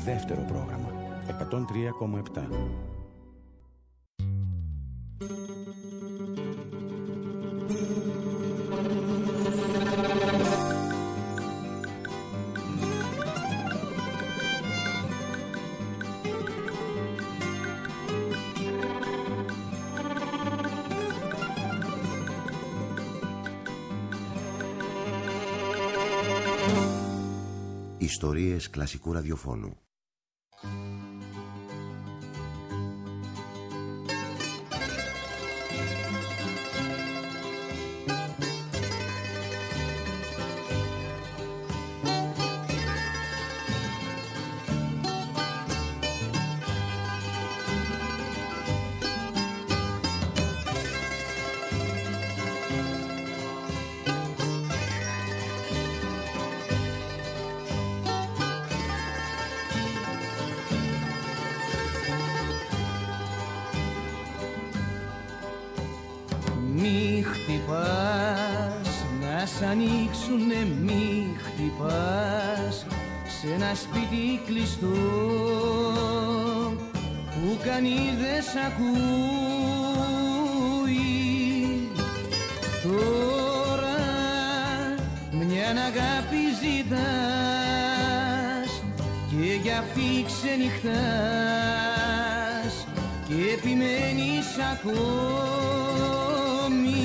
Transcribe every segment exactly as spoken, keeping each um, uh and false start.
Δεύτερο πρόγραμμα εκατόν τρία κόμμα επτά. Ιστορίες κλασικού ραδιοφώνου. Μη χτυπάς, να σ' ανοίξουνε, μη χτυπάς σε ένα σπίτι κλειστό που κανείς δεν σ' ακούει. Τώρα μια αγάπη ζητάς και γι' αυτή ξενυχτάς και επιμένεις ακόμη.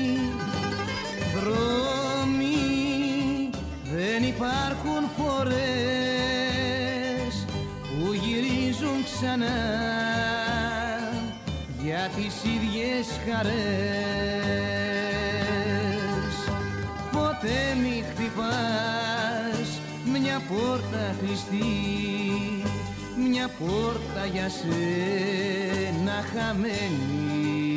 Δρόμοι δεν υπάρχουν φορές που γυρίζουν ξανά για τις ίδιες χαρές. Ποτέ μη χτυπάς μια πόρτα κλειστή, μια πόρτα για σένα χαμένη.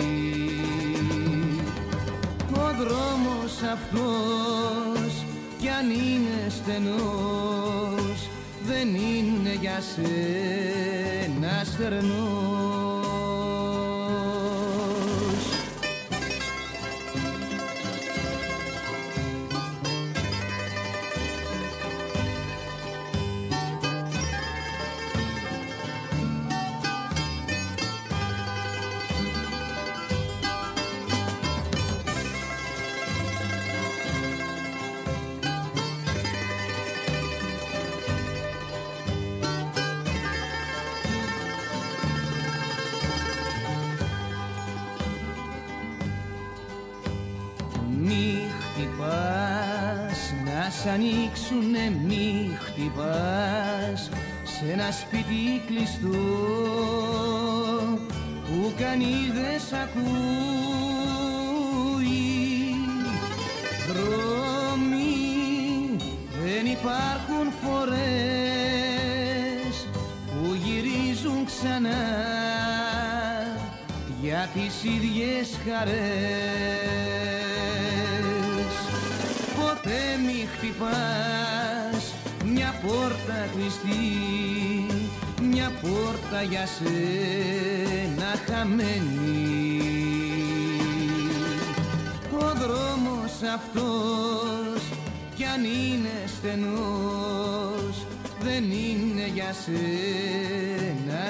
Ο δρόμος αυτός κι αν είναι στενός δεν είναι για σένα στερνός. Σ' ανοίξουνε, μη χτυπάς σε ένα σπίτι κλειστό που κανείς δεν σ' ακούει. Δρόμοι δεν υπάρχουν φορές που γυρίζουν ξανά για τις ίδιες χαρές. Ποτέ μη χτυπάς μια πόρτα κλειστή, μια πόρτα για σένα χαμένη. Ο δρόμος αυτός κι αν είναι στενός δεν είναι για σένα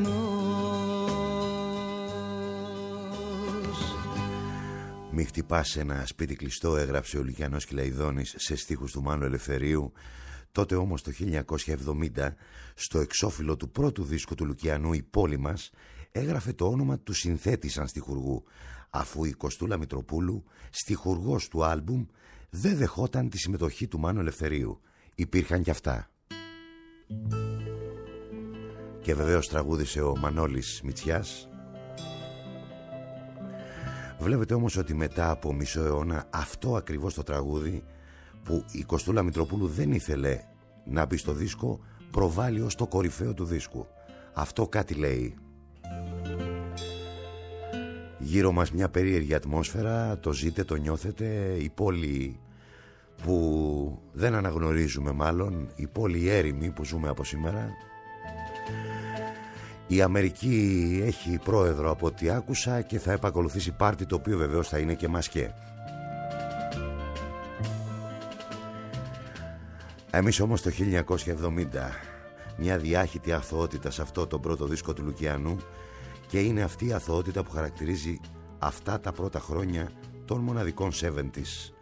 στερνός. Μη χτυπάς ένα σπίτι κλειστό, έγραψε ο Λυκιανός Κυλαϊδόνης σε στίχους του Μάνου Ελευθερίου. Τότε όμως το χίλια εννιακόσια εβδομήντα, στο εξώφυλλο του πρώτου δίσκου του Λουκιανού, «Η πόλη μας», έγραφε το όνομα του συνθέτη σαν στιχουργού, αφού η Κωστούλα Μητροπούλου, στιχουργός του άλμπουμ, δεν δεχόταν τη συμμετοχή του Μάνου Ελευθερίου. Υπήρχαν κι αυτά. Και βεβαίως τραγούδισε ο Μανώλης Μητσιάς. Βλέπετε όμως ότι μετά από μισό αιώνα αυτό ακριβώς το τραγούδι που η Κωστούλα Μητροπούλου δεν ήθελε να μπει στο δίσκο προβάλλει ως το κορυφαίο του δίσκου. Αυτό κάτι λέει. Γύρω μας μια περίεργη ατμόσφαιρα, το ζείτε, το νιώθετε, η πόλη που δεν αναγνωρίζουμε μάλλον, η πόλη έρημη που ζούμε από σήμερα. Η Αμερική έχει πρόεδρο από ό,τι άκουσα και θα επακολουθήσει πάρτι, το οποίο βεβαίως θα είναι και μασκέ. Εμείς όμως το χίλια εννιακόσια εβδομήντα μια διάχυτη αθωότητα σε αυτό το πρώτο δίσκο του Λουκιανού, και είναι αυτή η αθωότητα που χαρακτηρίζει αυτά τα πρώτα χρόνια των μοναδικών εβδομήντα.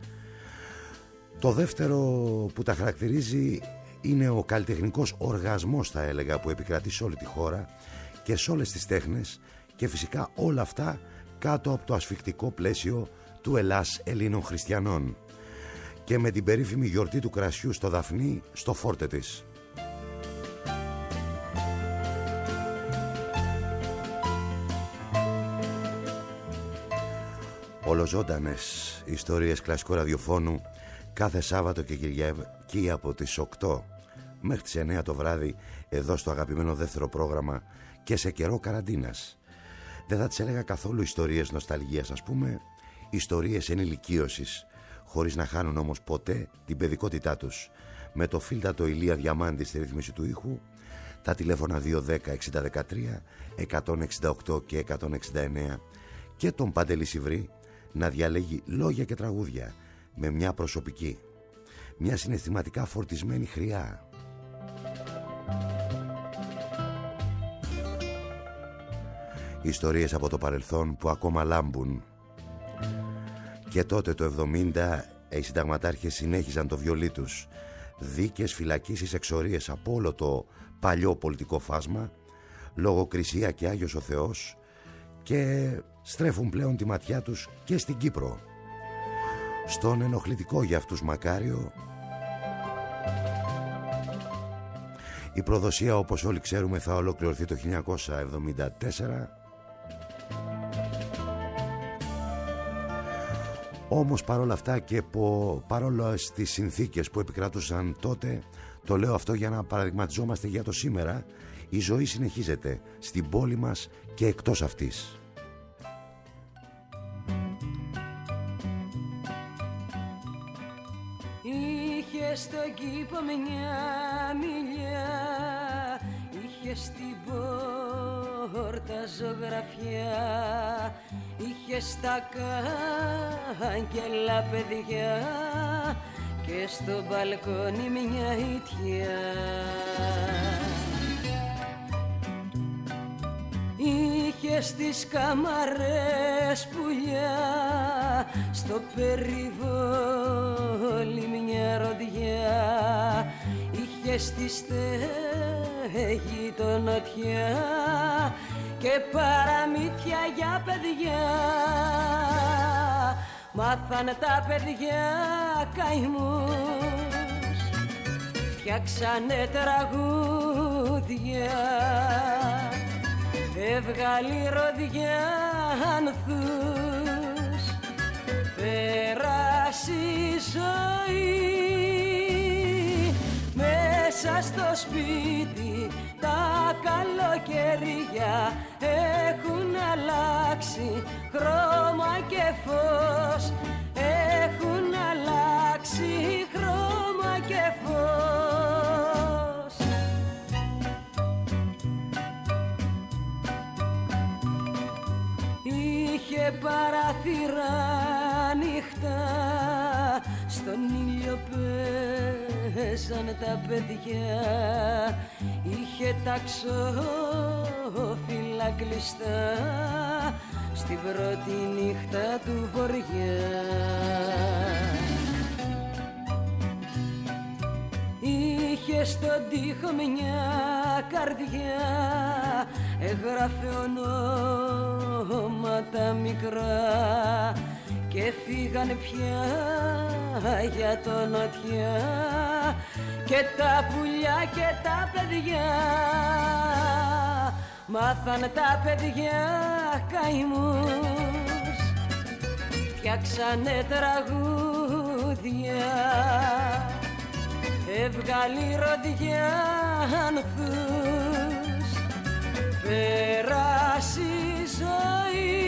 Το δεύτερο που τα χαρακτηρίζει είναι ο καλλιτεχνικός οργασμός, θα έλεγα, που επικρατεί σε όλη τη χώρα και σε όλες τις τέχνες, και φυσικά όλα αυτά κάτω από το ασφικτικό πλαίσιο του Ελλάς Ελλήνων Χριστιανών και με την περίφημη γιορτή του κρασιού στο Δαφνί, στο φόρτε της. Ολοζώντανες ιστορίες κλασικού ραδιοφώνου κάθε Σάββατο και Κυριακή από τις οκτώ μέχρι τις εννέα το βράδυ, εδώ στο αγαπημένο δεύτερο πρόγραμμα, και σε καιρό καραντίνας. Δεν θα τις έλεγα καθόλου ιστορίες νοσταλγίας, ας πούμε, ιστορίες ενηλικίωσης, χωρίς να χάνουν όμως ποτέ την παιδικότητά τους. Με το φίλτατο Ηλία Διαμάντη στη ρύθμιση του ήχου, τα τηλέφωνα δύο δέκα εξήντα δεκατρία, εκατόν εξήντα οκτώ και εκατόν εξήντα εννέα, και τον Παντελή Σιβρή να διαλέγει λόγια και τραγούδια με μια προσωπική, μια συναισθηματικά φορτισμένη χρειά. Ιστορίες από το παρελθόν που ακόμα λάμπουν. Και τότε το εβδομήντα οι συνταγματάρχες συνέχιζαν το βιολί τους. Δίκες, φυλακίσεις, εξορίες από όλο το παλιό πολιτικό φάσμα, λογοκρισία και Άγιος ο Θεός, και στρέφουν πλέον τη ματιά τους και στην Κύπρο, στον ενοχλητικό για αυτούς μακάριο. Η προδοσία, όπως όλοι ξέρουμε, θα ολοκληρωθεί το χίλια εννιακόσια εβδομήντα τέσσερα. Όμως παρόλα αυτά και παρόλα στις συνθήκες που επικρατούσαν τότε, το λέω αυτό για να παραδειγματιζόμαστε για το σήμερα, η ζωή συνεχίζεται στην πόλη μας και εκτός αυτής. Είχε στον κήπο μια μιλιά, είχε στην πόρτα ζωγραφιά, είχε στα κάγκελα παιδιά και στο μπαλκόνι μια ιτιά. Είχε στις καμαρές πουλιά, στο περιβόλι μια ροδιά, είχε στη στέγη το νοτιά και παραμύθια για παιδιά. Μάθανε τα παιδιά καημούς, φτιάξανε τραγούδια, έβγαλε ροδιά ανθούς, πέρασε η ζωή. Μέσα στο σπίτι τα καλοκαιριά έχουν αλλάξει χρώμα και φως, έχουν αλλάξει χρώμα και φως. Είχε παράθυρα ανοιχτά, στον ήλιο παίζανε τα παιδιά, είχε τα ξόφυλλα κλειστά στην πρώτη νύχτα του βοριά. Είχε στον τοίχο μια καρδιά, έγραφε ονόματα μικρά και φύγανε πια για το νοτιά και τα πουλιά και τα παιδιά. Μάθανε τα παιδιά καημούς, φτιάξανε τραγούδια, έβγαλε ροδιά ανθούς, πέρασε η ζωή.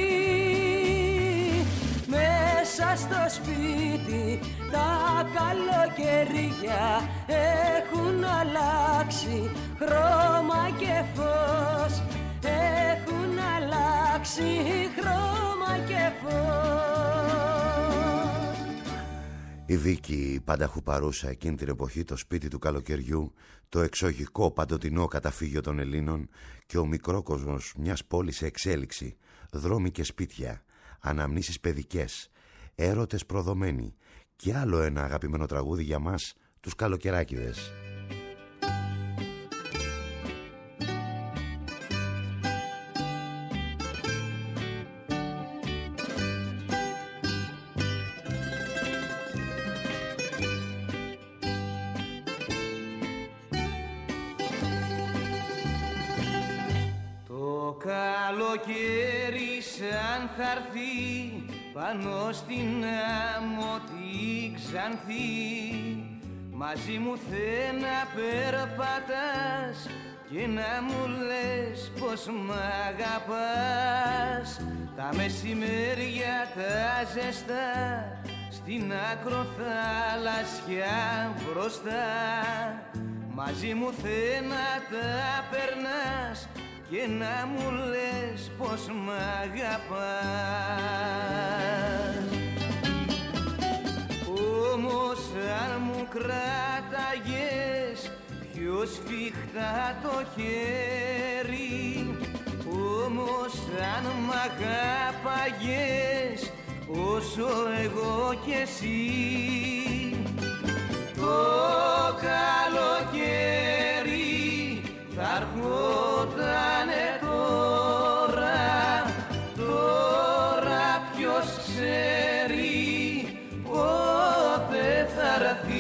Μέσα στο σπίτι τα καλοκαιριά έχουν αλλάξει χρώμα και φως, έχουν αλλάξει χρώμα και φως. Η Βίκη πανταχού παρούσα εκείνη την εποχή, το σπίτι του καλοκαιριού, το εξοχικό παντοτινό καταφύγιο των Ελλήνων και ο μικρόκοσμος μιας πόλης σε εξέλιξη, δρόμοι και σπίτια, αναμνήσεις παιδικές, έρωτες προδομένοι και άλλο ένα αγαπημένο τραγούδι για μας, τους καλοκαιράκηδες. Καλοκαίρι σαν θα έρθει πάνω στην άμμο τη Ξανθή, μαζί μου θε να περπατάς και να μου λες πως μ' αγαπάς. Τα μεσημέρια τα ζεστά στην ακροθάλασσια μπροστά, μαζί μου θε να τα περνάς και να μου λες πως μ' αγαπάς. Όμως αν μου κράταγες πιο σφιχτά το χέρι, όμως αν μ' αγάπαγες όσο εγώ κι εσύ, το καλοκαίρι θα έρχοτανε τώρα, τώρα ποιος ξέρει πότε θα έρθει.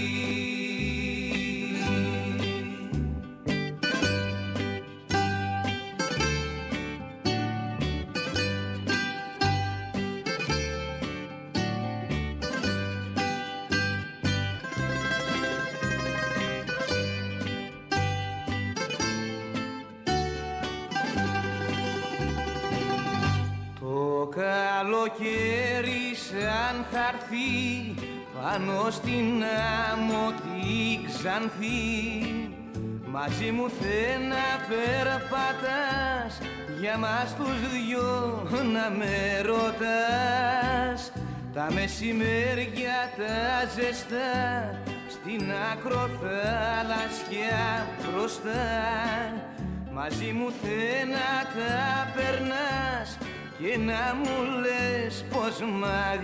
Καλοκαίρι σαν θα έρθει πάνω στην άμμο τη Ξανθή, μαζί μου θε να περπατάς, για μας τους δυο να με ρωτάς. Τα μεσημέρια τα ζεστά στην ακροθάλασσια μπροστά, μαζί μου θε να τα περνάς και να μου λες πως μ'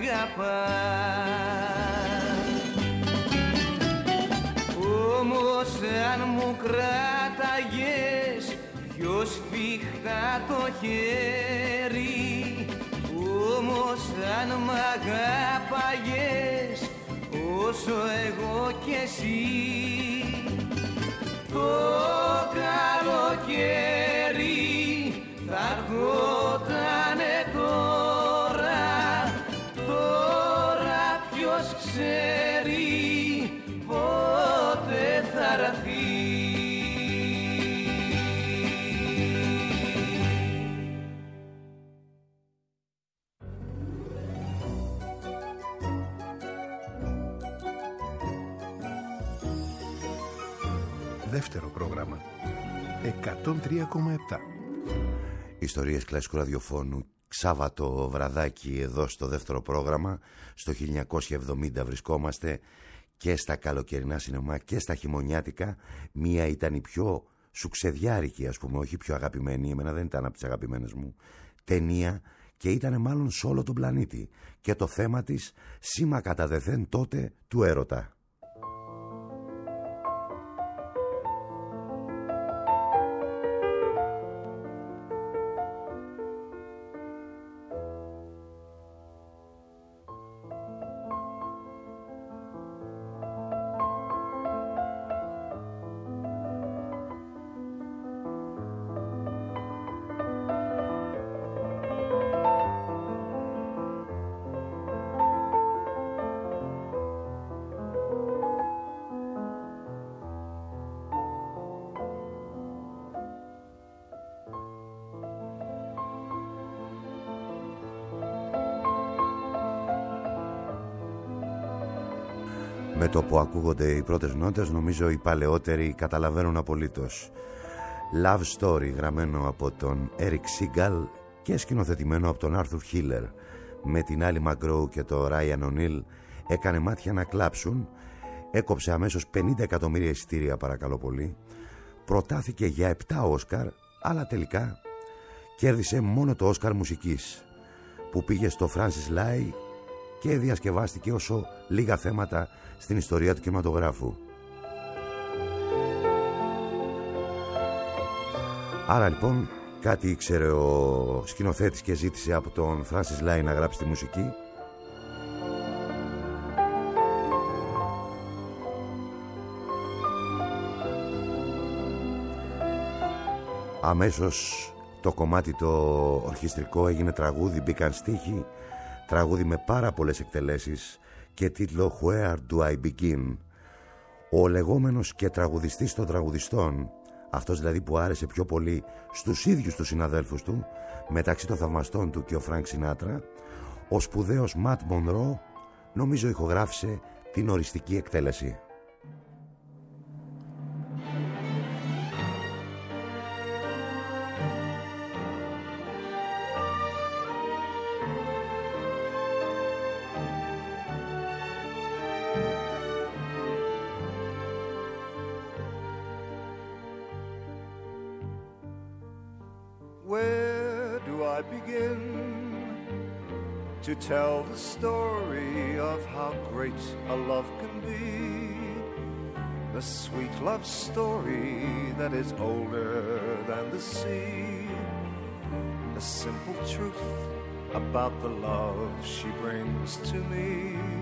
αγαπάς. Όμως αν μου κράταγες πιο σφιχτά το χέρι, όμως αν μ' αγάπαγες όσο εγώ κι εσύ, το καλοκαίρι θα έρχοτανε τώρα, τώρα ποιος ξέρει πότε θα έρθει. Δεύτερο πρόγραμμα εκατόν τρία κόμμα επτά. Ιστορίες κλασικού ραδιοφώνου, Σάββατο βραδάκι εδώ στο δεύτερο πρόγραμμα. Στο χίλια εννιακόσια εβδομήντα βρισκόμαστε και στα καλοκαιρινά σινεμά και στα χειμωνιάτικα. Μία ήταν η πιο σουξεδιάρικη, ας πούμε, όχι πιο αγαπημένη, εμένα δεν ήταν από τις αγαπημένες μου, ταινία, και ήταν μάλλον σε όλο τον πλανήτη. Και το θέμα της, σήμα κατά δεθέν τότε του έρωτα. Με το που ακούγονται οι πρώτες νότες, νομίζω οι παλαιότεροι καταλαβαίνουν απολύτως. Love Story, γραμμένο από τον Eric Segal και σκηνοθετημένο από τον Arthur Hiller, με την Ally McGraw και τον Ryan O'Neal, έκανε μάτια να κλάψουν, έκοψε αμέσως πενήντα εκατομμύρια εισιτήρια, παρακαλώ πολύ, προτάθηκε για επτά Όσκαρ, αλλά τελικά κέρδισε μόνο το Όσκαρ μουσικής, που πήγε στο Francis Lai και διασκευάστηκε όσο λίγα θέματα στην ιστορία του κινηματογράφου. Άρα λοιπόν κάτι ήξερε ο σκηνοθέτης και ζήτησε από τον Francis Lai να γράψει τη μουσική. Αμέσως το κομμάτι το ορχιστρικό έγινε τραγούδι, μπήκαν στίχοι, τραγούδι με πάρα πολλές εκτελέσεις και τίτλο Where do I begin. Ο λεγόμενος και τραγουδιστής των τραγουδιστών, αυτός δηλαδή που άρεσε πιο πολύ στους ίδιους τους συναδέλφους του, μεταξύ των θαυμαστών του και ο Φρανκ Σινάτρα, ο σπουδαίος Ματ Μονρό, νομίζω ηχογράφησε την οριστική εκτέλεση. To tell the story of how great a love can be, the sweet love story that is older than the sea, the simple truth about the love she brings to me.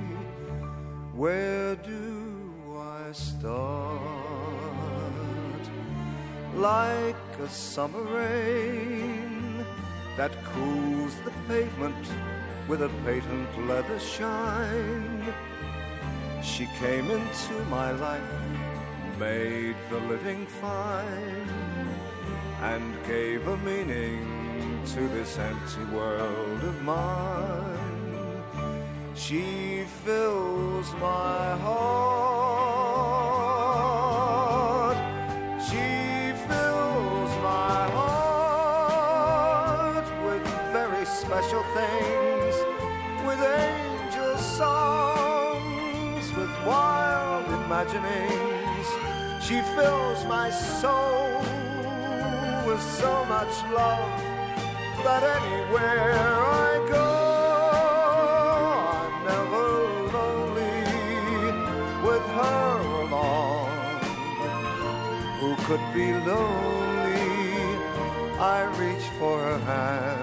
Where do I start? Like a summer rain that cools the pavement with a patent leather shine. She came into my life, made the living fine, and gave a meaning to this empty world of mine. She fills my heart. She fills my heart with very special things, with angel songs, with wild imaginings. She fills my soul with so much love that anywhere I go, I'm never lonely with her along. Who could be lonely? I reach for her hand.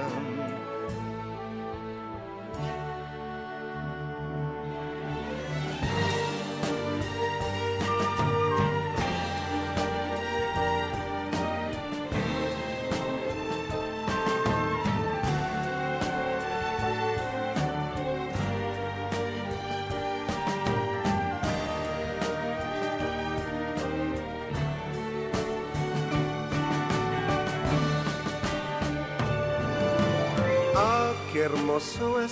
Qué hermoso es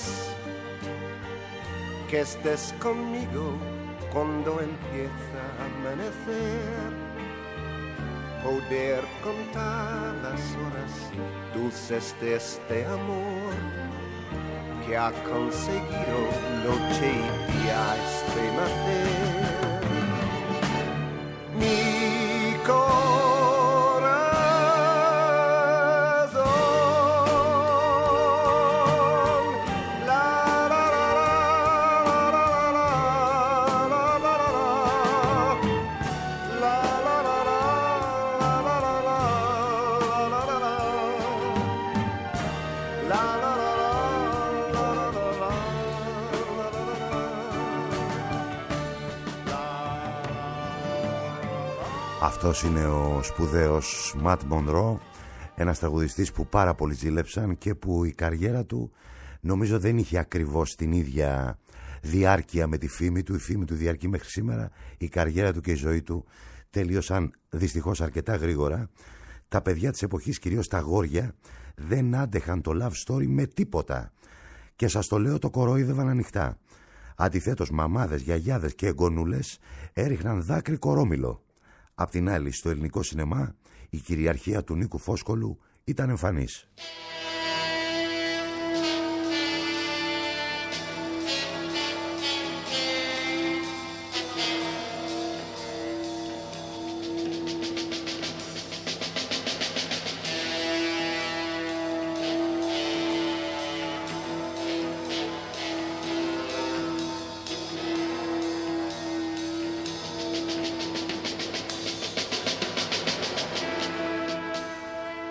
que estés conmigo cuando empieza a amanecer, poder contar las horas dulces de este amor que ha conseguido noche y día estremecer. Mi Αυτός είναι ο σπουδαίος Ματ Μονρό, ένας τραγουδιστής που πάρα πολλοί ζήλεψαν και που η καριέρα του νομίζω δεν είχε ακριβώς την ίδια διάρκεια με τη φήμη του. Η φήμη του διαρκεί μέχρι σήμερα, η καριέρα του και η ζωή του τελείωσαν δυστυχώς αρκετά γρήγορα. Τα παιδιά της εποχής, κυρίως τα αγόρια, δεν άντεχαν το love story με τίποτα και σας το λέω, το κορόιδευαν ανοιχτά. Αντιθέτως, μαμάδες, γιαγιάδες και εγγονούλες έριχναν δάκρυ κορόμιλο. Απ' την άλλη, στο ελληνικό σινεμά η κυριαρχία του Νίκου Φόσκολου ήταν εμφανής.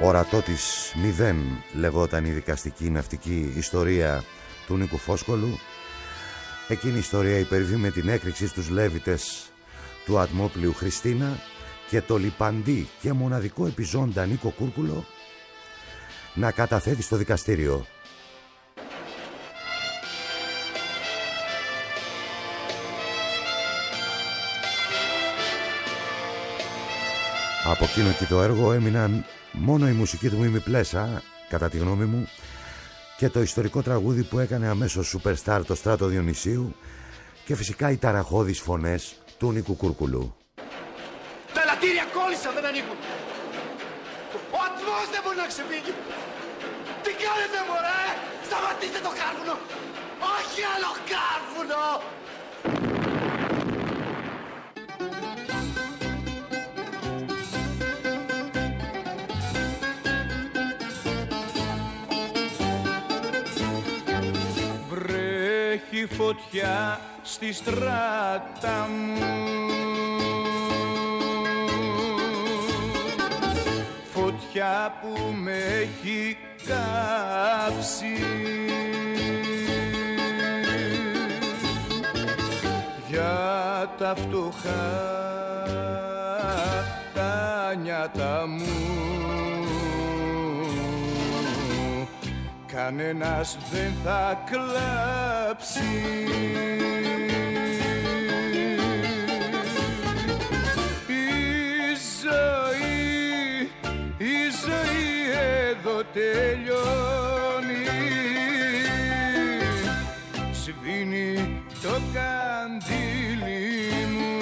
Ορατό της μηδέν λεγόταν η δικαστική ναυτική ιστορία του Νίκου Φόσκολου. Εκείνη η ιστορία υπερβεί με την έκρηξη στους Λέβητες του ατμόπλοιου Χριστίνα και το λιπαντή και μοναδικό επιζώντα Νίκο Κούρκουλο να καταθέτει στο δικαστήριο. Από εκείνο και το έργο έμειναν μόνο η μουσική του Μίμη Πλέσα, κατά τη γνώμη μου, και το ιστορικό τραγούδι που έκανε αμέσως σούπερστάρ το Στράτο Διονυσίου και φυσικά οι ταραχώδεις φωνές του Νίκου Κούρκουλου. Τα ελαττήρια κόλλησαν, δεν ανήκουν. Ο ατμός δεν μπορεί να ξεφύγει. Τι κάνετε μωρέ, σταματήστε το κάρβουνο. Όχι άλλο κάρβουνο. Βρέχει φωτιά στη στράτα μου, φωτιά που με έχει κάψει. Για τα φτωχά τα νιάτα μου κανένας δεν θα κλάψει. Η ζωή, η ζωή εδώ τελειώνει. Σβήνει το καντήλι μου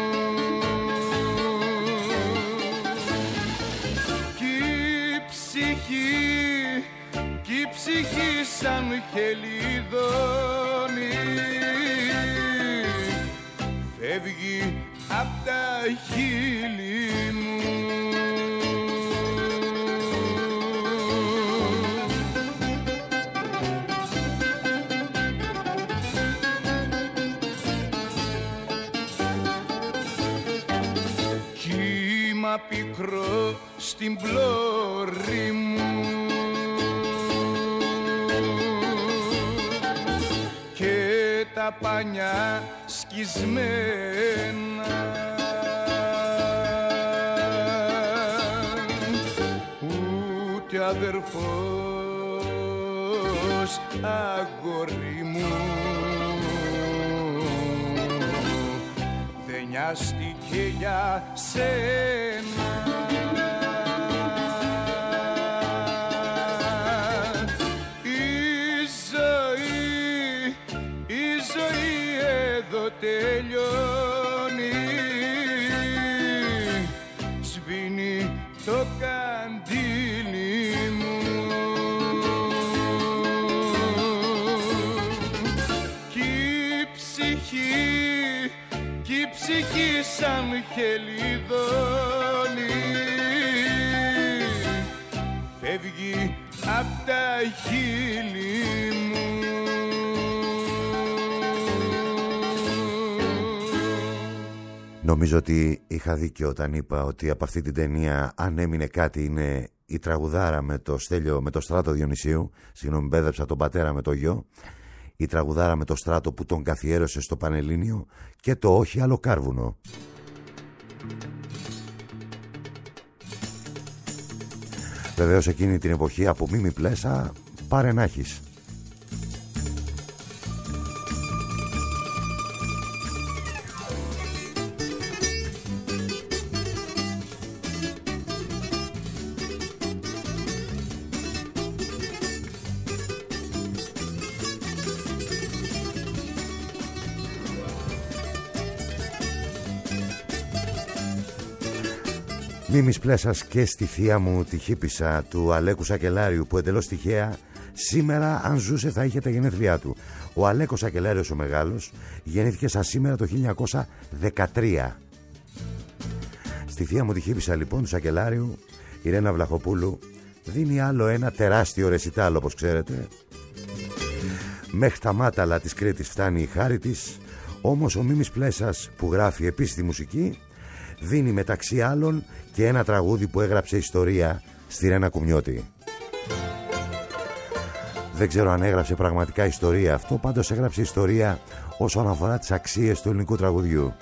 κι η ψυχή, κι η ψυχή σαν χελιδόνι φεύγει απ' τα χείλη μου. Κύμα πικρό στην πλώρη μου και τα πανιά σκισμένα, ούτε αδερφός αγόρι μου δεν νοιάστηκε για σένα. Τελειώνει, σβήνει το καντήλι μου κι η ψυχή, κι η ψυχή σαν χελιδόνι φεύγει απ' τα χείλη μου. Νομίζω ότι είχα δίκιο όταν είπα ότι από αυτή την ταινία αν έμεινε κάτι είναι η τραγουδάρα με το Στέλιο, με το Στράτο Διονυσίου. Συγγνώμη, μπέδεψα τον πατέρα με το γιο. Η τραγουδάρα με το Στράτο που τον καθιέρωσε στο Πανελλήνιο και το όχι άλλο κάρβουνο. Βεβαίως εκείνη την εποχή από Μίμη Πλέσα πάρε να έχεις. Μίμης Πλέσας και στη θεία μου τη χύπησα του Αλέκου Σακελάριου που εντελώς τυχαία σήμερα αν ζούσε θα είχε τα γενέθλιά του. Ο Αλέκος Σακελάριος ο μεγάλος γεννήθηκε σαν σήμερα το χίλια εννιακόσια δεκατρία. Στη θεία μου τη χύπησα λοιπόν του Σακελάριου η Ρένα Βλαχοπούλου δίνει άλλο ένα τεράστιο ρεσιτάλ όπως ξέρετε. Μέχρι τα μάταλα της Κρήτης φτάνει η χάρη της. Όμως ο Μίμης Πλέσας που γράφει επίσης τη μουσική δίνει μεταξύ άλλων και ένα τραγούδι που έγραψε ιστορία στη Ρένα Κουμιώτη. Δεν ξέρω αν έγραψε πραγματικά ιστορία αυτό, πάντως έγραψε ιστορία όσον αφορά τις αξίες του ελληνικού τραγουδιού.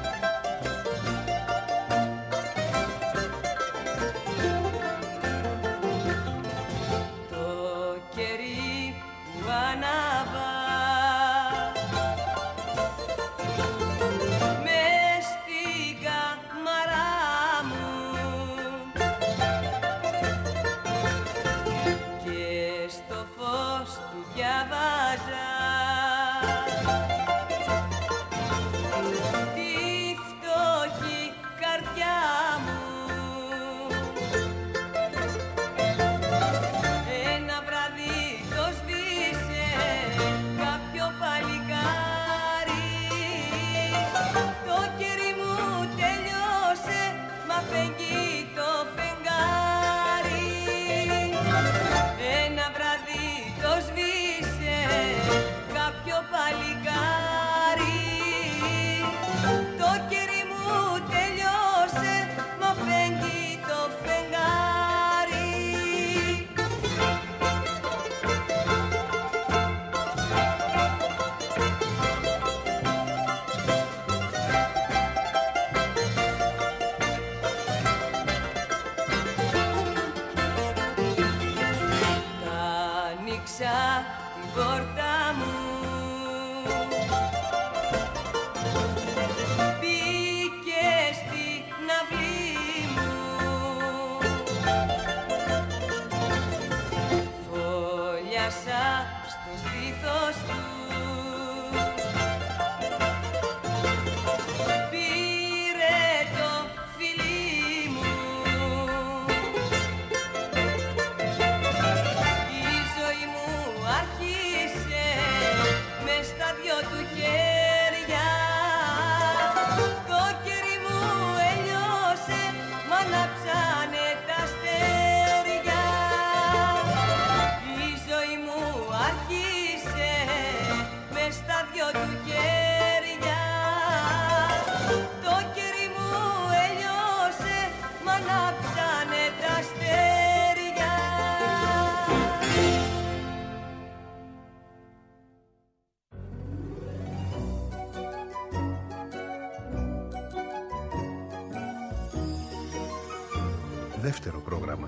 Δεύτερο πρόγραμμα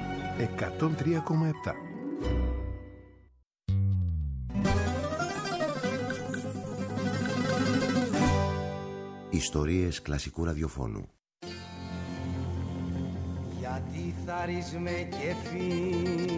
εκατόν τρία κόμμα επτά. Ιστορίες κλασικού ραδιοφώνου. Γιατί θαρρύσμε κεφί,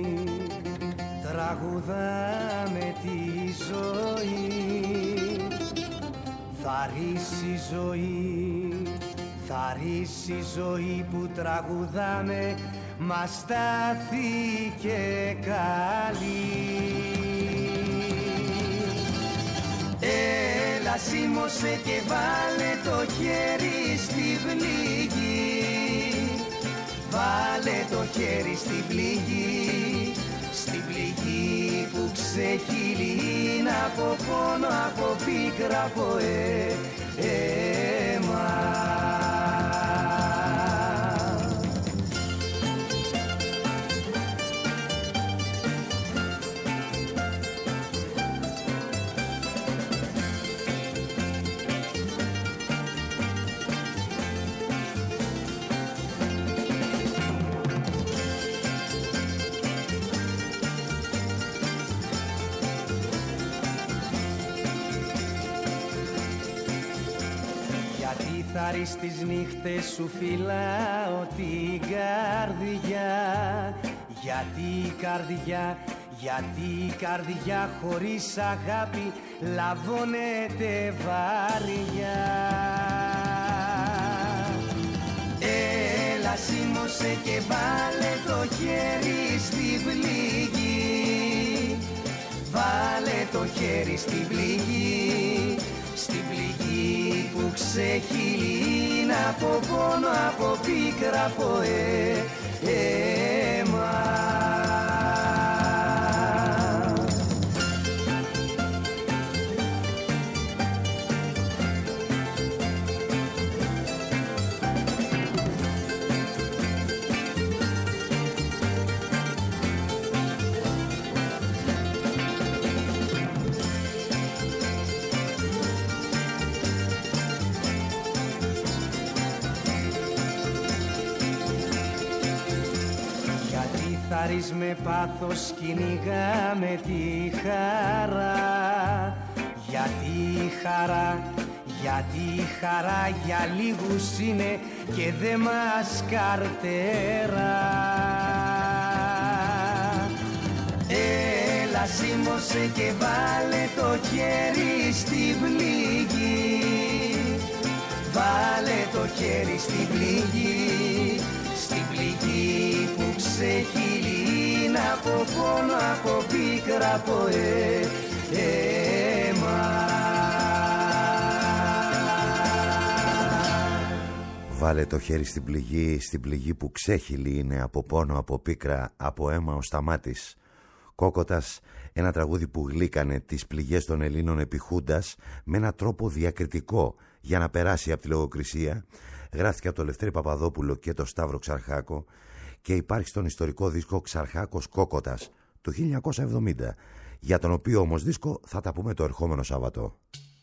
τραγουδάμε τη ζωή. Θαρρύσει ζωή, θαρρύσει ζωή που τραγουδάμε, μας στάθηκε καλή. Έλα σίμωσε και βάλε το χέρι στη πληγή, βάλε το χέρι στη πληγή, στην πληγή που ξεχυλίν από πόνο, από πίκρα, από ε, αίμα. Θάρρη στις νύχτες σου φυλάω την καρδιά, γιατί η καρδιά, γιατί η καρδιά χωρίς αγάπη λαβώνεται βαριά. Έλα σίμωσε και βάλε το χέρι στη πληγή, βάλε το χέρι στη πληγή, στην πληγή που ξεχυλίν από πόνο, από πίκρα, από ε, αίμα. Χαρίς με πάθος κυνηγάμε τη χαρά. Γιατί η χαρά, γιατί η χαρά για λίγους είναι και δε μας καρτερά. Έλα σίμωσε και βάλε το χέρι στην πληγή. Βάλε το χέρι στην πληγή, στην πληγή που ξεχυλίνα από πόνο, από πίκρα, από ε, αίμα. Βάλε το χέρι στην πληγή, στην πληγή που ξέχυλη είναι από πόνο, από πίκρα, από αίμα ο Σταμάτης. Κόκοτας, ένα τραγούδι που γλύκανε τις πληγές των Ελλήνων επί Χούντας με έναν τρόπο διακριτικό για να περάσει από τη λογοκρισία. Γράφτηκε από το Λευτέρη Παπαδόπουλο και το Σταύρο Ξαρχάκο και υπάρχει στον ιστορικό δίσκο Ξαρχάκος Κόκοτας του χίλια εννιακόσια εβδομήντα, για τον οποίο όμως δίσκο θα τα πούμε το ερχόμενο Σάββατο.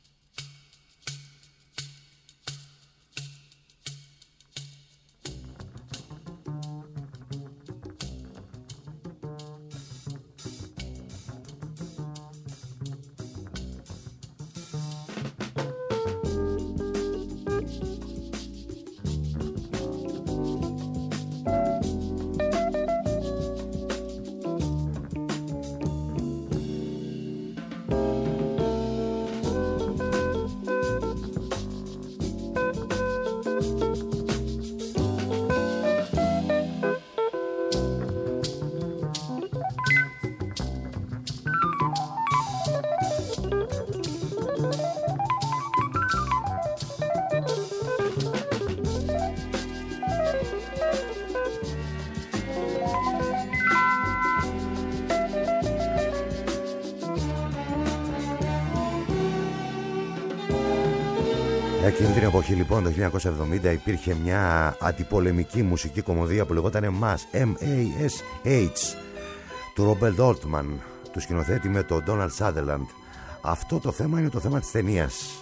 Εκείνη την εποχή λοιπόν το χίλια εννιακόσια εβδομήντα υπήρχε μια αντιπολεμική μουσική κομμωδία που λεγόταν Μας, εμ έι ες έιτς, του Ρόμπερτ Όλτμαν, του σκηνοθέτη με τον Ντόναλντ Σάδερλαντ. Αυτό το θέμα είναι το θέμα της ταινίας.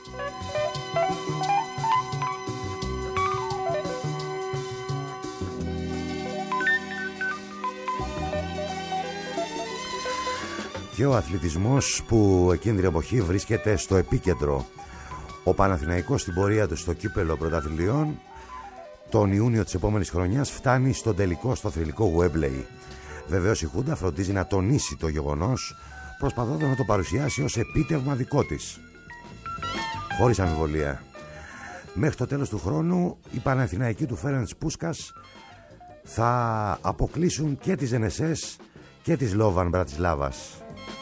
Και ο αθλητισμός που εκείνη την εποχή βρίσκεται στο επίκεντρο. Ο Παναθηναϊκός στην πορεία του στο κύπελο πρωταθλητριών τον Ιούνιο της επόμενης χρονιάς φτάνει στον τελικό στο θρυλικό Γουέμπλεϊ. Βεβαίως η Χούντα φροντίζει να τονίσει το γεγονός, προσπαθώντας να το παρουσιάσει ως επίτευγμα δικό της. Χωρίς αμφιβολία. Μέχρι το τέλος του χρόνου οι Παναθηναϊκοί του Φέρενς Πούσκας θα αποκλείσουν και τις εν ες ες και τις Λόβαν Μπρατισλάβας.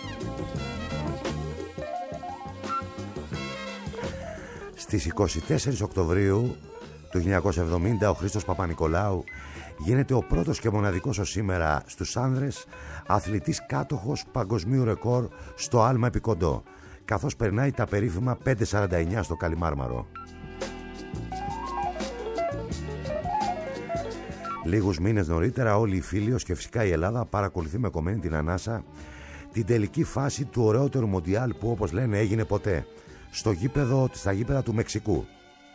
Στις είκοσι τέσσερις Οκτωβρίου του χίλια εννιακόσια εβδομήντα ο Χρήστος Παπα-Νικολάου γίνεται ο πρώτος και μοναδικός ως σήμερα στους άνδρες αθλητής κάτοχος παγκοσμίου ρεκόρ στο άλμα επικοντό, καθώς περνάει τα περίφημα πέντε σαράντα εννιά στο Καλιμάρμαρο. Λίγους μήνες νωρίτερα όλοι οι Φίλιος και φυσικά η Ελλάδα παρακολουθεί με κομμένη την ανάσα την τελική φάση του ωραιότερου μοντιάλ που, όπως λένε, έγινε ποτέ, στο γήπεδο, στα γήπεδα του Μεξικού,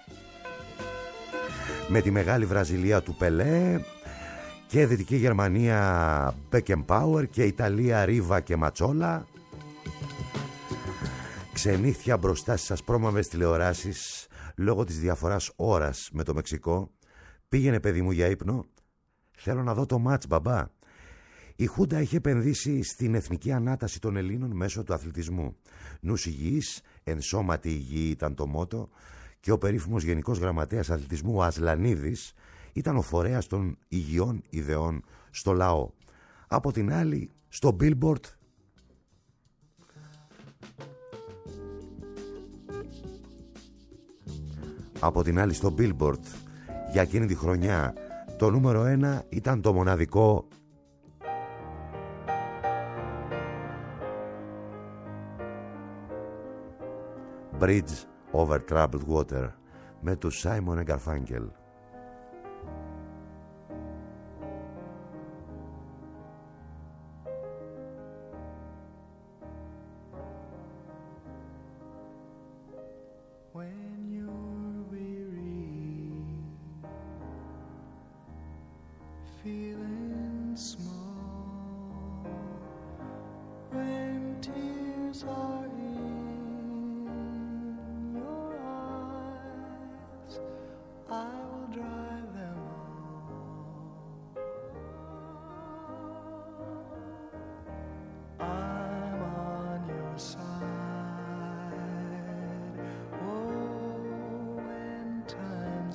με τη μεγάλη Βραζιλία του Πελέ και Δυτική Γερμανία Beckenbauer και Ιταλία Ρίβα και Ματσόλα. Ξενύχτια μπροστά στις ασπρόμαυρες τηλεοράσεις λόγω της διαφοράς ώρας με το Μεξικό. Πήγαινε παιδί μου για ύπνο, θέλω να δω το μάτς μπαμπά. Η Χούντα είχε επενδύσει στην εθνική ανάταση των Ελλήνων μέσω του αθλητισμού. Νους υγιής, εν σώματι υγιή ήταν το μότο, και ο περίφημος Γενικός Γραμματέας Αθλητισμού ο Ασλανίδης ήταν ο φορέας των υγιών ιδεών στο λαό. Από την άλλη, στο Billboard από την άλλη στο Billboard για εκείνη τη χρονιά το νούμερο ένα ήταν το μοναδικό Bridge Over Troubled Water με του Simon and Garfunkel. Feeling small,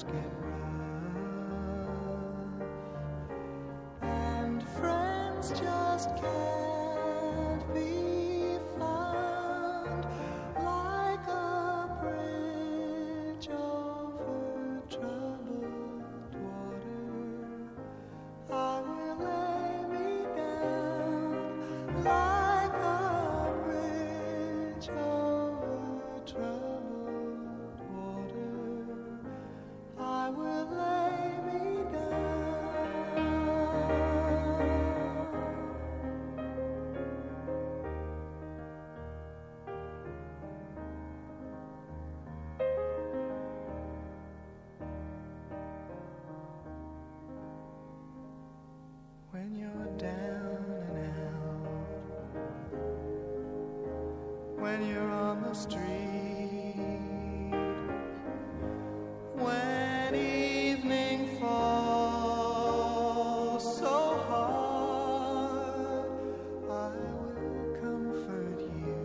just get rough, and friends just can't be found like a bridge over troubled water. I will lay me down like a bridge over troubled water. I will lay me down. When you're down and out, when you're on the street, when evening falls so hard, I will comfort you.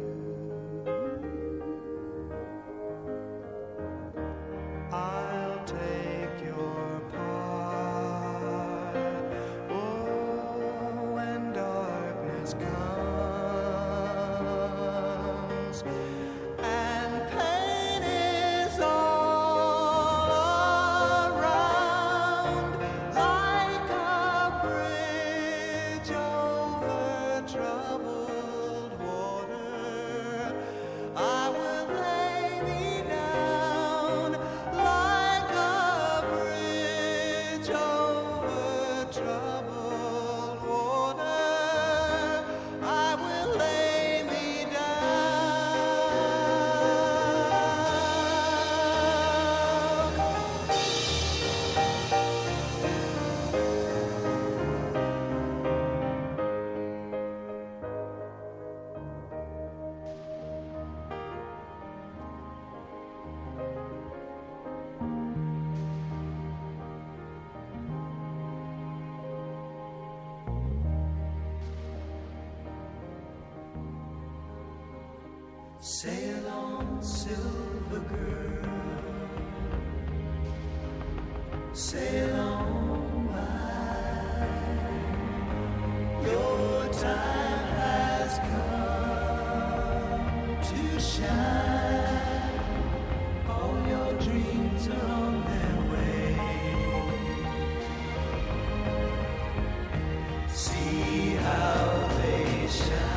I'll take your part. Oh, when darkness comes and pain is all around, like a bridge over troubled water, I will lay me down like a bridge over troubled water. I will lay me Sail on, silver girl, sail on by. Your time has come to shine. All your dreams are on their way. See how they shine.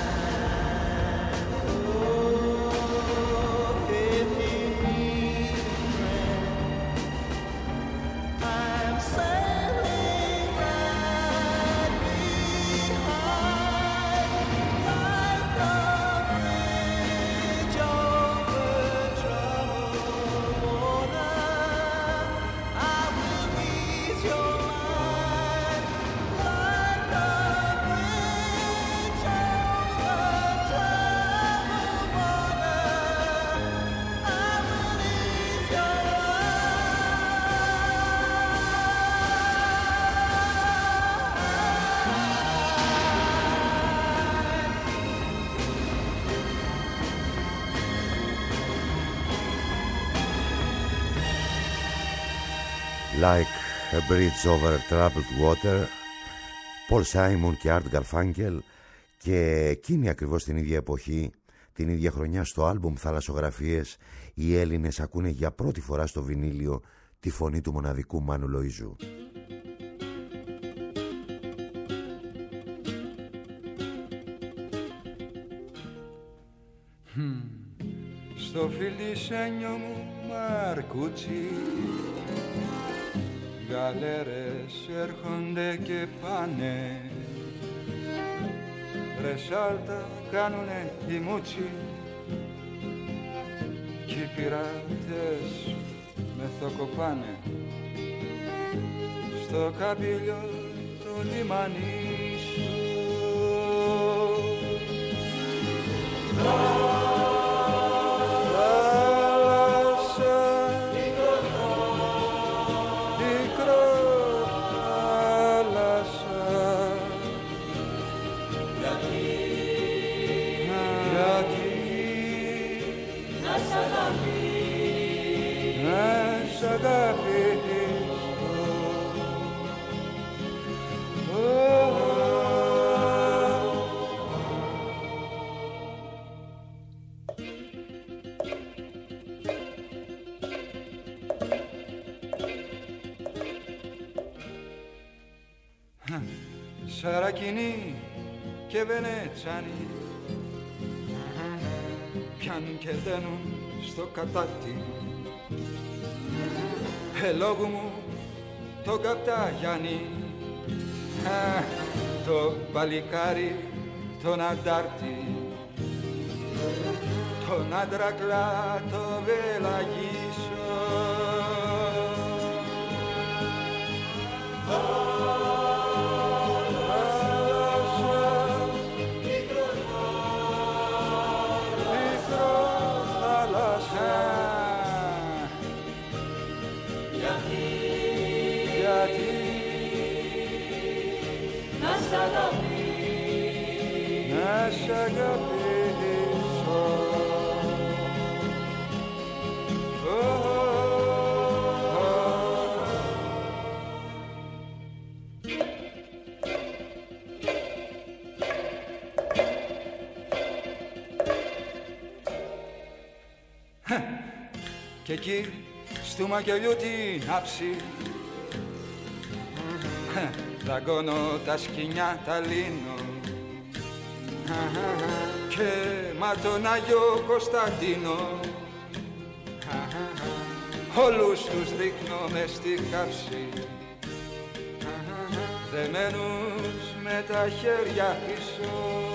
Like a Bridge Over Troubled Water, Paul Simon και Art Garfunkel. Και εκείνη ακριβώς την ίδια εποχή, την ίδια χρονιά, στο άλμπουμ Θαλασσογραφίες, οι Έλληνες ακούνε για πρώτη φορά στο βινίλιο τη φωνή του μοναδικού Μάνου Λοΐζου. Στο φιλισένιο μου Μαρκούτσι, γαλέρες έρχονται και πάνε, ρε σάλτα κάνουνε οι μούτσι, κι οι πειρατές μεθοκοπάνε στο καμπύλιο το λιμάνι σου. αγαπήσω. Σαρακινή και Βενετσάνη πιάνουν και δένουν στο κατάτι. Ελόγου μου το Καπταγιάννη, το παλικάρι τον Αντάρτη, τον Αντρακλά το Βελαγίσο. Να σ' αγαπήσω. Και εκεί στου μακελιού την άψη δαγκώνω τα σκοινιά τα λύνω και μα τον Άγιο Κωνσταντίνο όλους τους ρίχνω μες στη κάψη δεμένους με τα χέρια πίσω.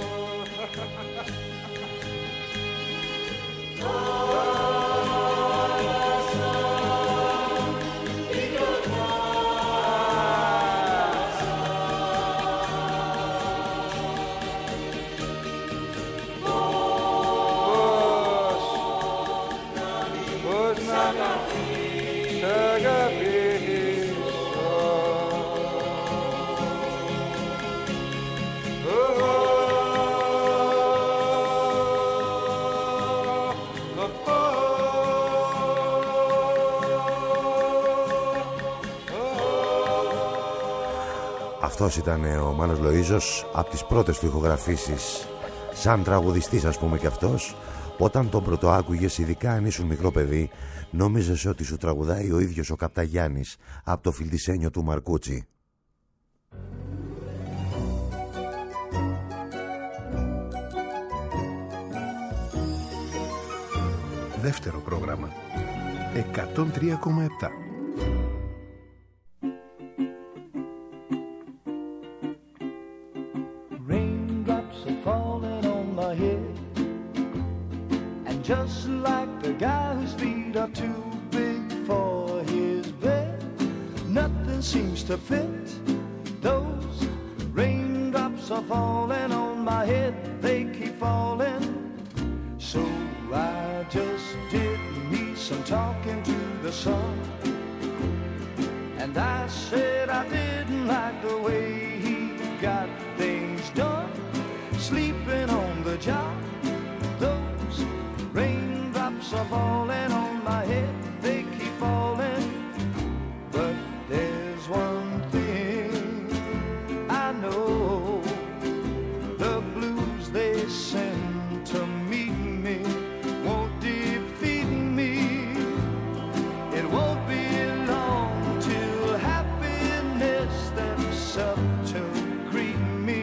Αυτός ήταν ο Μάνος Λοΐζος, από τις πρώτες του ηχογραφήσεις σαν τραγουδιστής, ας πούμε, και αυτός. Όταν τον πρωτοάκουγες, ειδικά αν ήσουν μικρό παιδί, νόμιζες ότι σου τραγουδάει ο ίδιος ο Καπταγιάννης από το Φιλτισένιο του Μαρκούτσι. Δεύτερο πρόγραμμα εκατόν τρία κόμμα επτά. Just like the guy whose feet are too big for his bed, nothing seems to fit. Those raindrops are falling on my head, they keep falling. So I just did me some talking to the sun, and I said I didn't like the way he got things done, sleeping on the job. Those raindrops are falling on my head, they keep falling. But there's one thing I know, the blues they send to meet me won't defeat me. It won't be long till happiness steps up to greet me.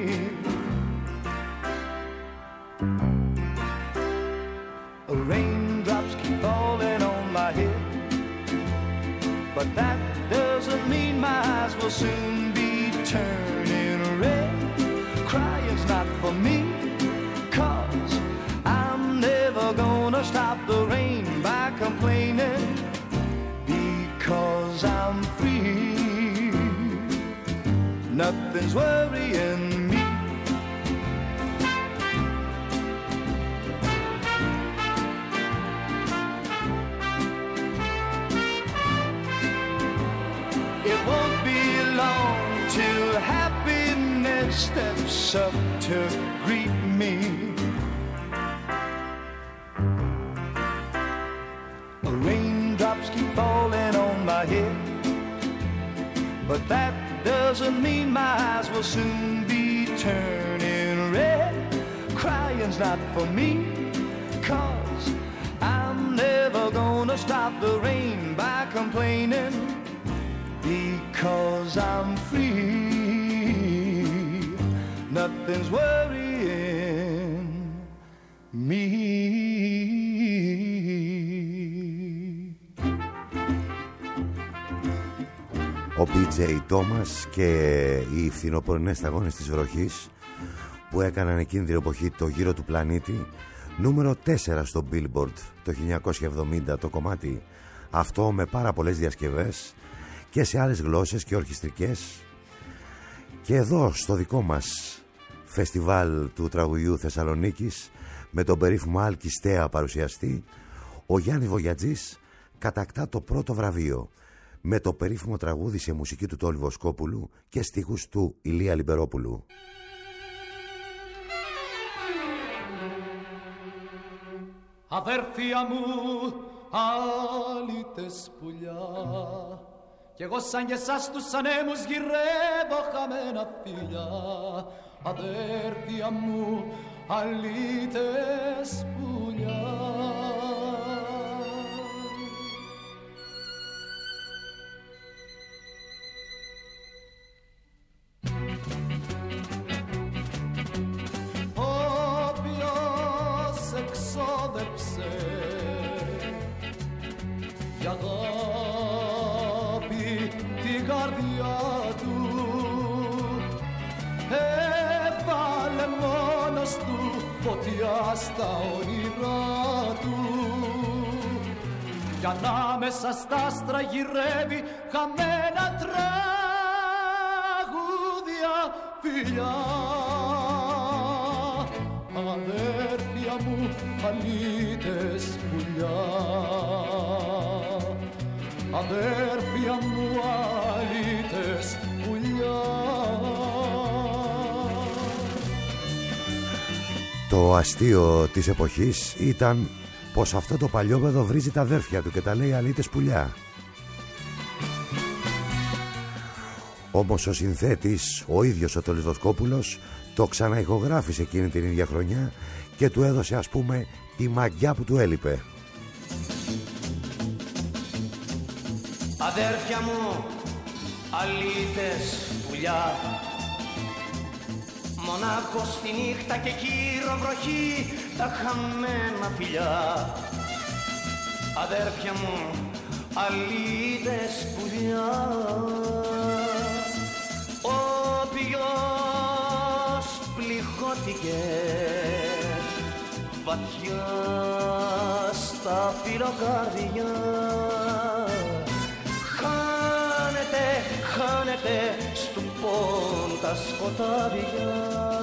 Raindrops keep falling on my head, but that doesn't mean my eyes will soon be turning red. Crying's not for me, 'cause I'm never gonna stop the rain by complaining, because I'm free. Nothing's worrying me. It won't be long till happiness steps up to greet me. Raindrops keep falling on my head. But that doesn't mean my eyes will soon be turning red. Crying's not for me, 'cause I'm never gonna stop the rain by complaining, because I'm free. Nothing's worrying me. Ο μπι τζέι Thomas και οι φθινοπορεινές σταγόνες της βροχής που έκαναν εκείνη την εποχή το γύρο του πλανήτη, νούμερο τέσσερα στο Billboard το χίλια εννιακόσια εβδομήντα, το κομμάτι αυτό με πάρα πολλές διασκευές και σε άλλες γλώσσες και ορχιστρικές. Και εδώ στο δικό μας φεστιβάλ του τραγουδιού Θεσσαλονίκης, με τον περίφημο Άλκη Στέα παρουσιαστή, ο Γιάννης Βογιατζής κατακτά το πρώτο βραβείο με το περίφημο τραγούδι σε μουσική του Τόλι Βοσκόπουλου και στίχους του Ηλία Λιμπερόπουλου. Αδέρφια μου, αλήτες πουλιά, κι εγώ σαν και εσάς τους ανέμους γυρεύω χαμένα φιλιά. Αδέρφια μου, αλήτες πουλιά. Εξόδεψε η αγάπη την καρδιά του, έβαλε μόνος του φωτιά στα όνειρά του, κι ανάμεσα στα άστρα γυρεύει χαμένα τραγούδια φιλιά. Αδέρφια μου, αλήτες πουλιά, αδέρφια μου, αλήτες πουλιά. Το αστείο της εποχής ήταν πως αυτό το παλιόπαιδο βρίζει τα αδέρφια του και τα λέει αλήτες πουλιά. Όμως ο συνθέτης, ο ίδιος ο Τόλης Βοσκόπουλος, το ξαναηχογράφησε εκείνη την ίδια χρονιά και του έδωσε, ας πούμε, τη μαγιά που του έλειπε. Αδέρφια μου, αλήτες πουλιά, μονάχος τη νύχτα και κύρο βροχή τα χαμένα φιλιά. Αδέρφια μου, αλήτες πουλιά, όποιος πληγώθηκε βαθιά στα φιλοκάρδια, χάνεται, χάνεται στου πόνου τα σκοτάδια.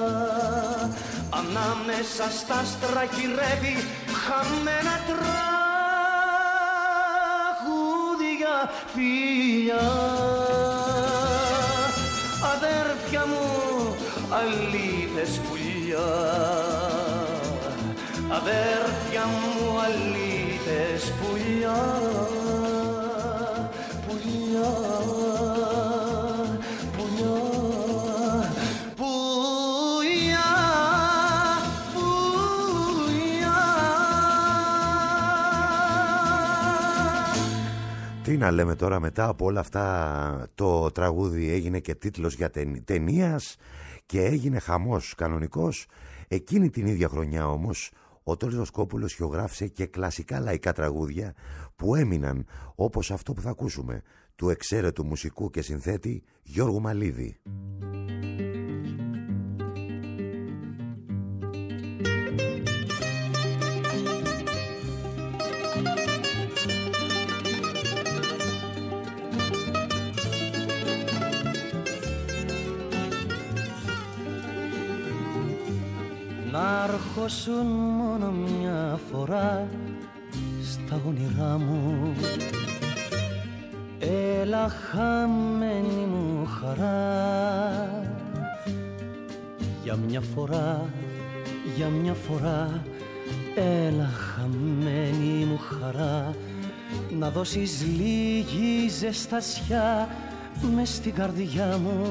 Ανάμεσα στα άστρα γυρεύει χαμένα τραγούδια φιλιά. Αδέρφια μου, αλήτες πουλιά, αδέρφια μου, αλήτες πουλιά, πουλιά, πουλιά, πουλιά, πουλιά. Τι να λέμε τώρα, μετά από όλα αυτά το τραγούδι έγινε και τίτλος για ταινίας και έγινε χαμός κανονικός. Εκείνη την ίδια χρονιά όμως ο Τόλης Βοσκόπουλος χειογράφησε και κλασικά λαϊκά τραγούδια που έμειναν, όπως αυτό που θα ακούσουμε, του εξαίρετου μουσικού και συνθέτη Γιώργου Μαλίδη. Να αρχώσουν μόνο μια φορά στα όνειρά μου, έλα χαμένη μου χαρά. Για μια φορά, για μια φορά, έλα χαμένη μου χαρά. να δώσεις λίγη ζεστασιά μες στην καρδιά μου.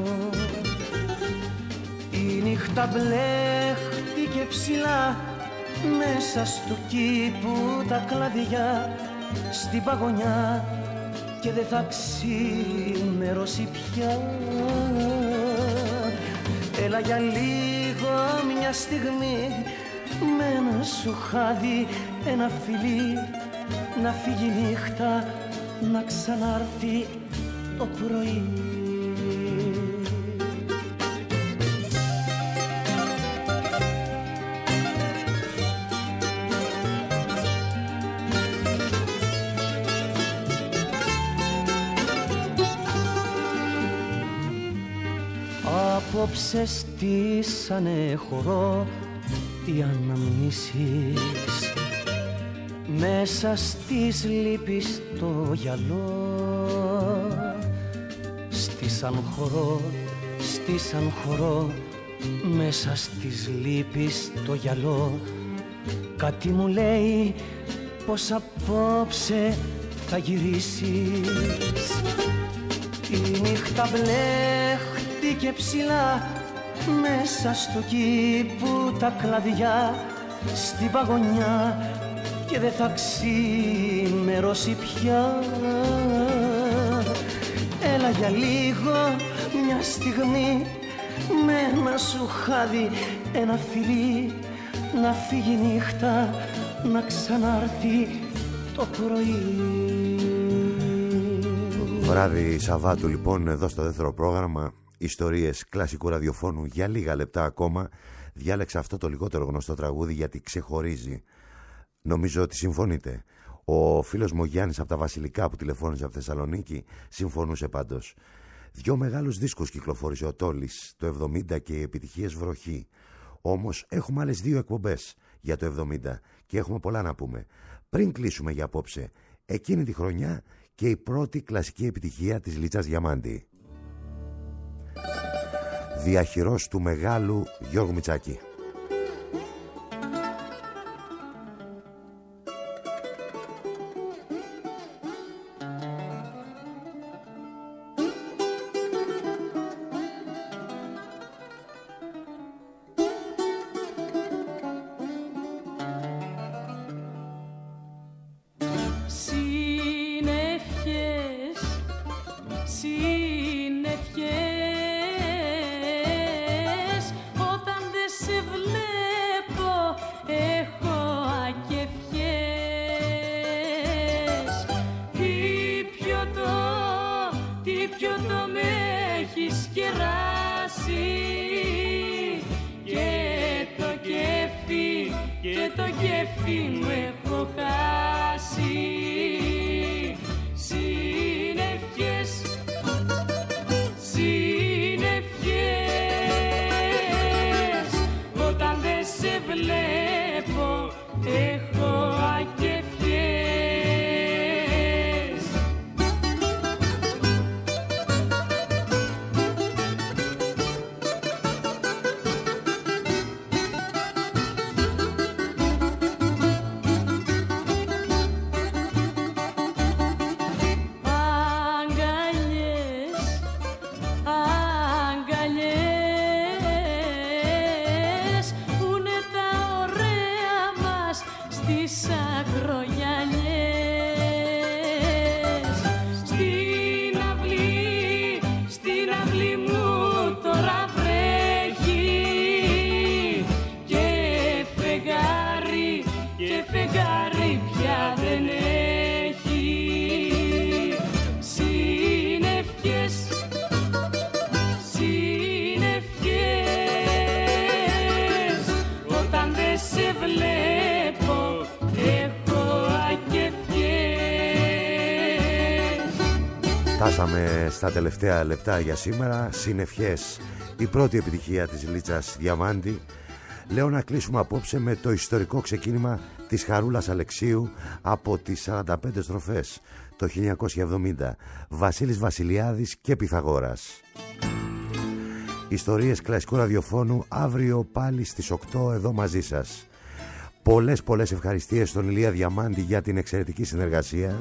Η νύχτα μπλέχτηκε ψηλά μέσα στο κήπου τα κλαδιά στην παγωνιά και δεν θα ξημερώσει πια. Έλα για λίγο μια στιγμή με ένα σου χάδι, ένα φιλί, να φύγει η νύχτα, να ξανάρθει το πρωί. Απόψε στήσανε χορό οι αναμνήσεις μέσα στις λύπης το γυαλό. Στήσαν χορό, στήσαν χορό μέσα στις λύπης το γυαλό. Κάτι μου λέει πως απόψε θα γυρίσεις. Η νύχτα μπλέχτηκε ψηλά μέσα στο κήπου τα κλαδιά στην παγωνιά και δεν θα ξημερώσει πια. Έλα για λίγο μια στιγμή με ένα σου χάδι, ένα φιλί, να φύγει η νύχτα, να ξανάρθει το πρωί. Βράδυ Σαββάτου λοιπόν, εδώ στο δεύτερο πρόγραμμα, ιστορίες κλασικού ραδιοφώνου για λίγα λεπτά ακόμα. Διάλεξα αυτό το λιγότερο γνωστό τραγούδι γιατί ξεχωρίζει. Νομίζω ότι συμφωνείτε. Ο φίλος μου Γιάννης από τα Βασιλικά που τηλεφώνησε από Θεσσαλονίκη συμφωνούσε πάντως. Δυο μεγάλους δίσκους κυκλοφόρησε ο Τόλης το εβδομήντα και οι επιτυχίες βροχή. Όμως έχουμε άλλες δύο εκπομπές για το εβδομήντα και έχουμε πολλά να πούμε. Πριν κλείσουμε για απόψε, εκείνη τη χρονιά και η πρώτη κλασική επιτυχία της Λίτσας Διαμάντη. Διαχειρός του μεγάλου Γιώργου Μητσάκη. Φτάσαμε στα τελευταία λεπτά για σήμερα. Συνευχές, η πρώτη επιτυχία της Λίτσας Διαμάντη. Λέω να κλείσουμε απόψε με το ιστορικό ξεκίνημα της Χαρούλας Αλεξίου από τις σαράντα πέντε στροφές το χίλια εννιακόσια εβδομήντα. Βασίλης Βασιλιάδης και Πυθαγόρας. Ιστορίες κλασικού ραδιοφώνου αύριο πάλι στις οκτώ εδώ μαζί σας. Πολλές πολλές ευχαριστίες στον Ηλία Διαμάντη για την εξαιρετική συνεργασία.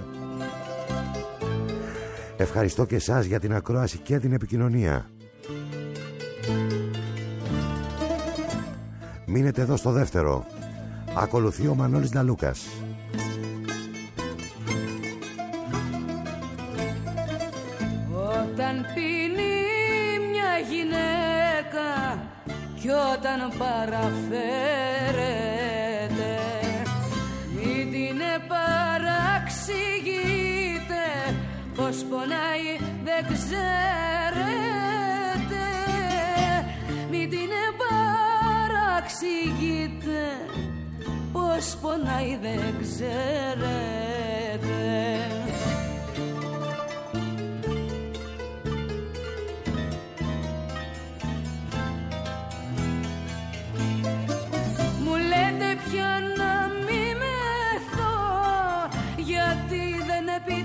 Ευχαριστώ και εσάς για την ακρόαση και την επικοινωνία. Μείνετε εδώ στο δεύτερο. Ακολουθεί ο Μανώλης Νταλούκας. Όταν πίνει μια γυναίκα κι όταν παραφέρεται, μην την παραξηγείτε, πως πονάει δεν ξέρετε. Μην την παραξηγείτε, πως πονάει δεν ξέρετε. Μου λέτε πια να μη μεθώ, γιατί δεν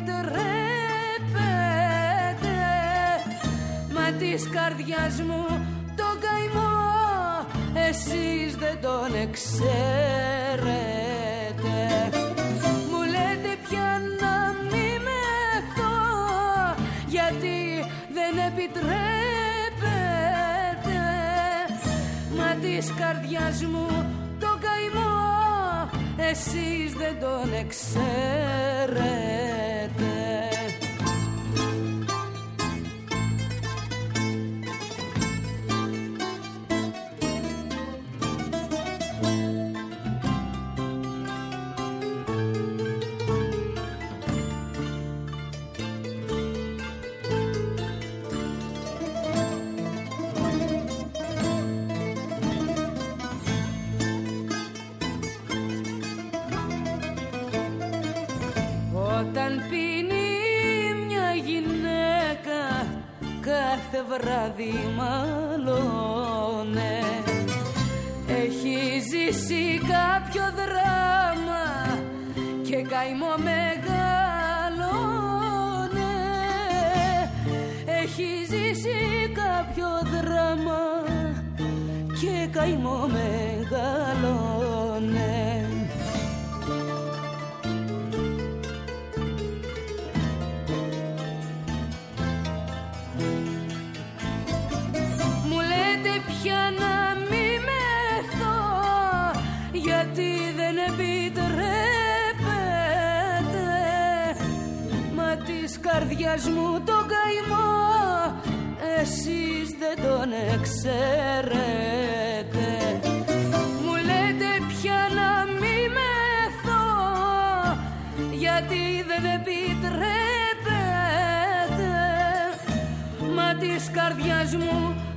επιτρέπετε, μα της καρδιάς μου το καημό εσείς δεν τον εξέρετε. Μου λέτε πια να μη μεθώ, γιατί δεν επιτρέπετε, μα της καρδιάς μου το καημό εσείς δεν τον εξέρετε. Όταν πίνει μια γυναίκα κάθε βράδυ μαλώνε, έχει ζήσει κάποιο δράμα και καημό μεγαλώνε. Έχει ζήσει κάποιο δράμα και καημό μεγαλώνε. Πια να μη μεθώ, γιατί δεν επιτρέπετε, μα της καρδιάς μου το καημό εσείς δεν τον εξέρετε. Μου λέτε πια να μη μεθώ, γιατί δεν επιτρέπετε, μα της καρδιάς μου